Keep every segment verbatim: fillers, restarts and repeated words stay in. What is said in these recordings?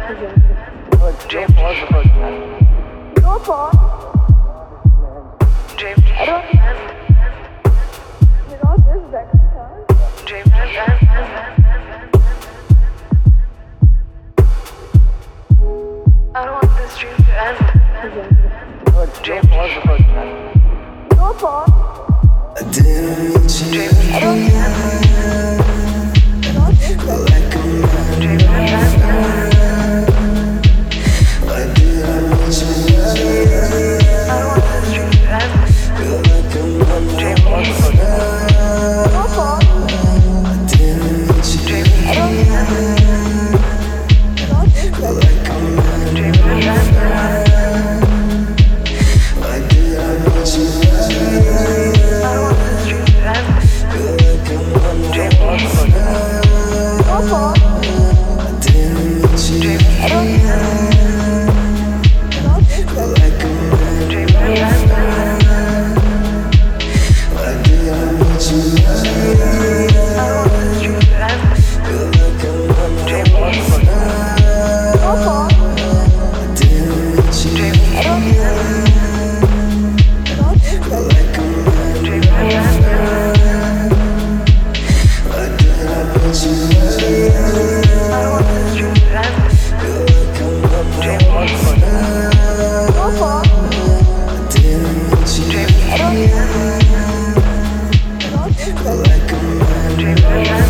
James was the first man. No thought. James. I don't. You know this second chance. James. I don't want this dream to end. James was the first man. No thought. I didn't meet you. James. I don't. You know this second Like a man. James. Why did I meet you? I don't want this dream to end. Feel like a man. James was the first man. no thought. I didn't meet you. James. I don't. You know this second Like a man. James. Why did I meet you? I don't want this dream to end. Feel like a man. James was the first man. no thought. I didn't meet you. James. I don't. You know this second Like a man. James. Why did I meet you? I don't want this dream to end. Feel like a man. James was the first man. no thought. I didn't meet you. James. I don't. You know this second Like a man. James. Why did I meet you? I don't want this dream to end. Feel like a man. James was the first man. no thought. I didn't meet you. James. I don't. You know this second Like a man. James.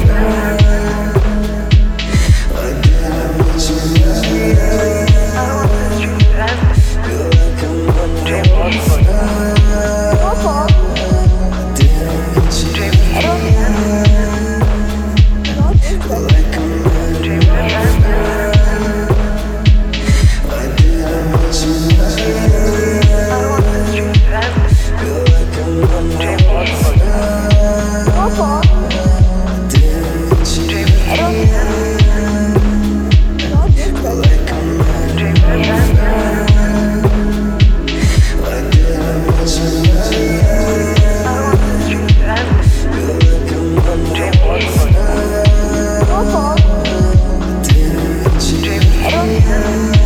Why did I meet you? I don't want this dream to end. Feel like a man. James was the first man. no thought. I didn't meet you. James. I don't. You know this second Like a man. James. Why did I meet you? I don't want this dream to end. Feel like a man. James was the first man. no thought. I didn't meet you. James. I don't. You know this second Like a man. James. Why did I meet you? I don't want this dream to end. Feel like a man. James was the first man. no thought. I didn't meet you. James. I don't.